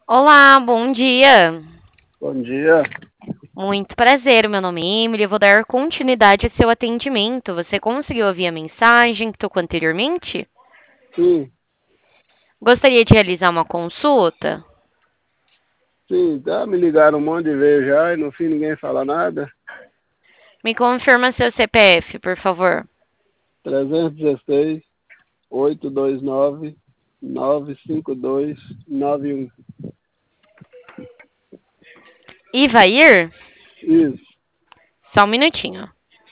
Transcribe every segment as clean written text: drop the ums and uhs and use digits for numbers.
Olá, bom dia. Bom dia. Muito prazer, meu nome é Emily. Eu vou dar continuidade ao seu atendimento. Você conseguiu ouvir a mensagem que tocou anteriormente? Sim, Gostaria de realizar uma consulta? sim, tá, me ligaram um monte de vezes já e no fim ninguém fala nada. Me confirma seu CPF, por favor. 316 829 95291. Ivair? Isso. Só um minutinho.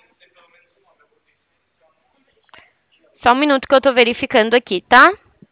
Só um minuto que eu tô verificando aqui, tá?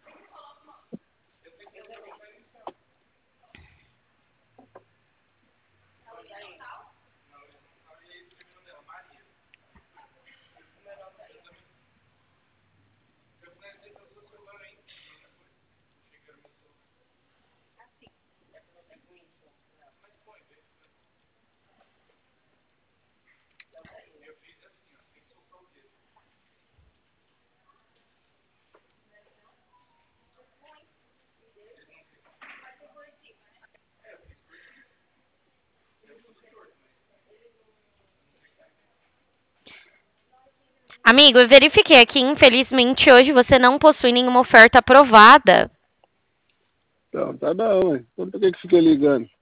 Amigo, eu verifiquei aqui. Infelizmente, hoje você não possui nenhuma oferta aprovada. Então, tá bom, ué. Então por que que fiquei ligando?